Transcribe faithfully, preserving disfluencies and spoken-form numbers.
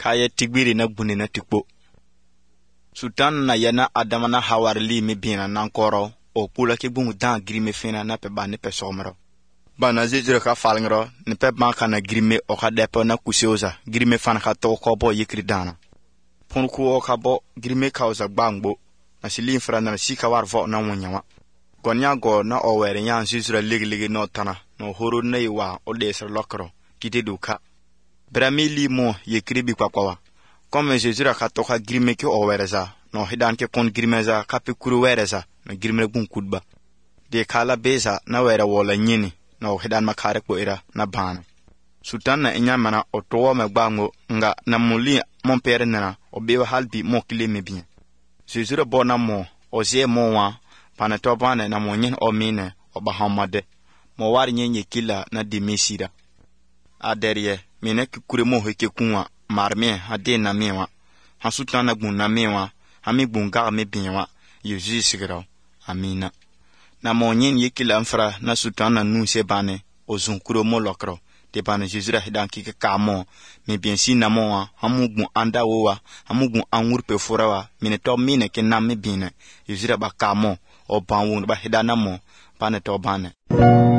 kaya tigbiri na gbuni na tikpo. Sultan na yana Adama na Hawa li mi bina na nkoro o pula ke bungu dan grime fina na pe ba ne pe somro. Ba na zezre ka falngro ne pe ban kana grime o ka depo na kuseoza grime fan ka to ko bo yikri dana. Ponku o ka bo grime kauza gbangbo na silin fra na sika war vo na wonyawa. Gonya go na o were nya zezre ligligi no tana no horo na yiwa o desre lokro kite duka. Brami li mo yikri bi kwakwa. Comme zezre ka to ka grime ke o wereza no hidan ke kon grimeza ka pe kuru wereza na grimre bun kudba. De kala beza na were wola nyini no hidan makare ko era na bana. Sultan na enyamana o towo me gbango nga na muli mon pere na o bewa halbi mo kile me bien. Zezre bona mo o ze mo wa pana to bana na mo nyin o mine o bahamade mo war nyenye kila na dimesira. A derrière mine ki kure mo heke kunwa marmien hade na mewa ha Sultan na gun na mewa ha mi gun ga me binwa yesu sigro amina. Na mo nyin yekila mfra na Sultan na nu se bane o zunkuro mo lokro de bane Jésus hidan ki ka mo me bien si na mo ha mugun anda wowa ha mugun anwur pe forawa mine to mine ke na me bine Jésus ba ka mo o ban wo ba hidan na mo bane to bane.